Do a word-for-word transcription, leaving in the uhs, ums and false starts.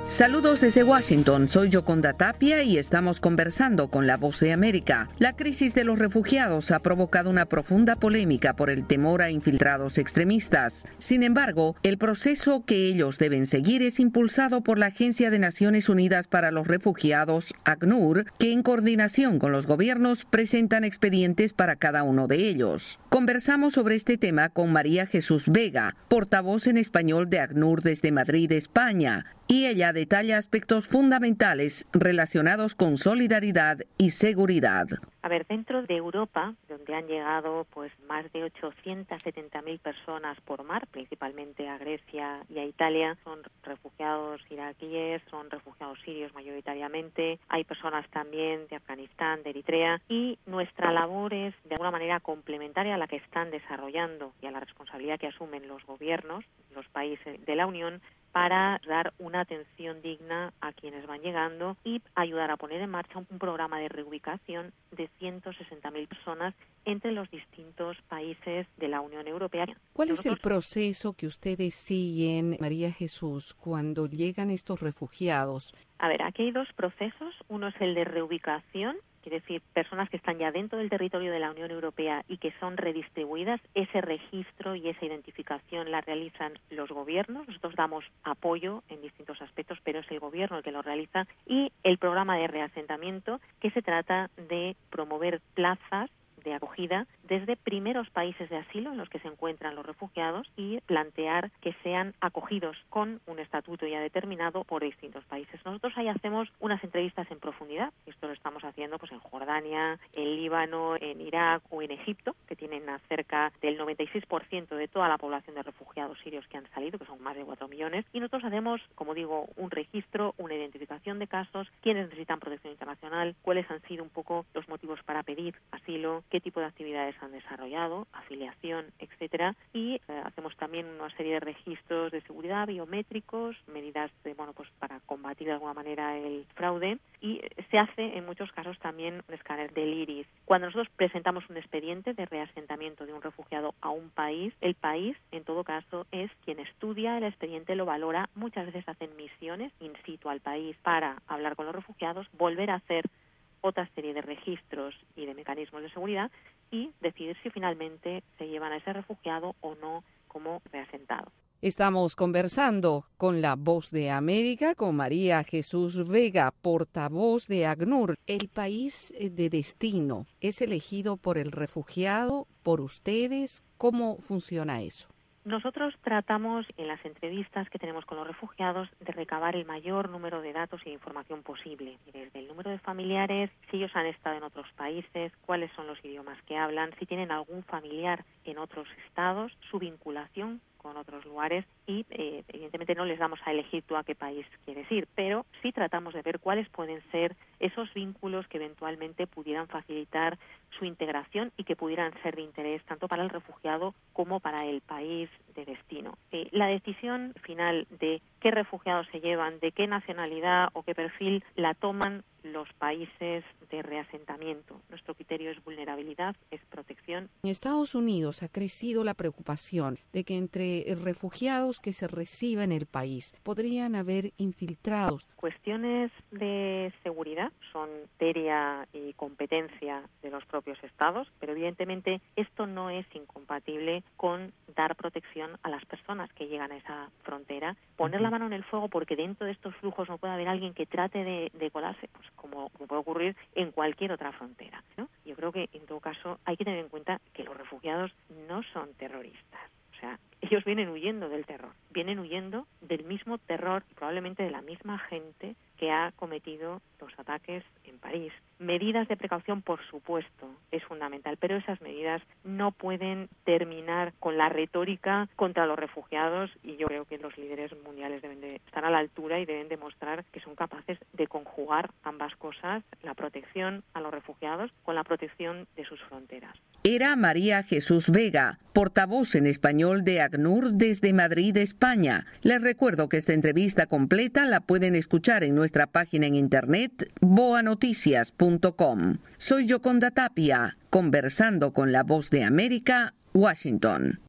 Saludos desde Washington, soy Yoconda Tapia y estamos conversando con La Voz de América. La crisis de los refugiados ha provocado una profunda polémica por el temor a infiltrados extremistas. Sin embargo, el proceso que ellos deben seguir es impulsado por la Agencia de Naciones Unidas para los Refugiados, ACNUR, que en coordinación con los gobiernos presentan expedientes para cada uno de ellos. Conversamos sobre este tema con María Jesús Vega, portavoz en español de ACNUR desde Madrid, España, y ella detalla aspectos fundamentales relacionados con solidaridad y seguridad. A ver, dentro de Europa, donde han llegado pues más de ochocientas setenta mil personas por mar, principalmente a Grecia y a Italia, son refugiados iraquíes, son refugiados sirios mayoritariamente, hay personas también de Afganistán, de Eritrea, y nuestra labor es de alguna manera complementaria a la que están desarrollando y a la responsabilidad que asumen los gobiernos, los países de la Unión, para dar una atención digna a quienes van llegando y ayudar a poner en marcha un programa de reubicación de ciento sesenta mil personas entre los distintos países de la Unión Europea. ¿Cuál Nosotros... es el proceso que ustedes siguen, María Jesús, cuando llegan estos refugiados? A ver, aquí hay dos procesos. Uno es el de reubicación, quiere decir, personas que están ya dentro del territorio de la Unión Europea y que son redistribuidas. Ese registro y esa identificación la realizan los gobiernos. Nosotros damos apoyo en distintos aspectos, pero es el gobierno el que lo realiza. Y el programa de reasentamiento, que se trata de promover plazas de acogida desde primeros países de asilo en los que se encuentran los refugiados y plantear que sean acogidos con un estatuto ya determinado por distintos países. Nosotros ahí hacemos unas entrevistas en profundidad. Esto lo estamos haciendo pues en Jordania, en Líbano, en Irak o en Egipto, que tienen cerca del noventa y seis por ciento de toda la población de refugiados sirios que han salido, que son más de cuatro millones. Y nosotros hacemos, como digo, un registro, una identificación de casos, quiénes necesitan protección internacional, cuáles han sido un poco los motivos para pedir asilo, qué tipo de actividades han desarrollado, afiliación, etcétera, y eh, hacemos también una serie de registros de seguridad biométricos, medidas de, bueno, pues para combatir de alguna manera el fraude, y se hace en muchos casos también un escáner del iris. Cuando nosotros presentamos un expediente de reasentamiento de un refugiado a un país, el país, en todo caso, es quien estudia el expediente, lo valora, muchas veces hacen misiones in situ al país para hablar con los refugiados, volver a hacer otra serie de registros y de mecanismos de seguridad y decidir si finalmente se llevan a ese refugiado o no como reasentado. Estamos conversando con La Voz de América, con María Jesús Vega, portavoz de ACNUR. ¿El país de destino es elegido por el refugiado, por ustedes? ¿Cómo funciona eso? Nosotros tratamos en las entrevistas que tenemos con los refugiados de recabar el mayor número de datos y de información posible, desde el número de familiares, si ellos han estado en otros países, cuáles son los idiomas que hablan, si tienen algún familiar en otros estados, su vinculación con otros lugares y eh, evidentemente no les damos a elegir tú a qué país quieres ir, pero sí tratamos de ver cuáles pueden ser esos vínculos que eventualmente pudieran facilitar su integración y que pudieran ser de interés tanto para el refugiado como para el país de destino. Eh, la decisión final de qué refugiados se llevan, de qué nacionalidad o qué perfil, la toman los países de reasentamiento. Nuestro criterio es vulnerabilidad, es protección. En Estados Unidos ha crecido la preocupación de que entre refugiados que se reciben en el país podrían haber infiltrados. Cuestiones de seguridad son materia y competencia de los propios estados, pero evidentemente esto no es incompatible con dar protección a las personas que llegan a esa frontera, poner la mano en el fuego porque dentro de estos flujos no puede haber alguien que trate de, de colarse, pues como, como puede ocurrir en cualquier otra frontera, ¿no? Yo creo que en todo caso hay que tener en cuenta que los refugiados no son terroristas. O sea, ellos vienen huyendo del terror, vienen huyendo del mismo terror y probablemente de la misma gente que ha cometido los ataques en París. Medidas de precaución, por supuesto, es fundamental, pero esas medidas no pueden terminar con la retórica contra los refugiados y yo creo que los líderes mundiales deben de estar a la altura y deben demostrar que son capaces de conjugar ambas cosas, la protección a los refugiados con la protección de sus fronteras. Era María Jesús Vega, portavoz en español de ACNUR desde Madrid, España. Les recuerdo que esta entrevista completa la pueden escuchar en nuestra página en internet boa noticias punto com. Soy Yoconda Tapia, conversando con La Voz de América, Washington.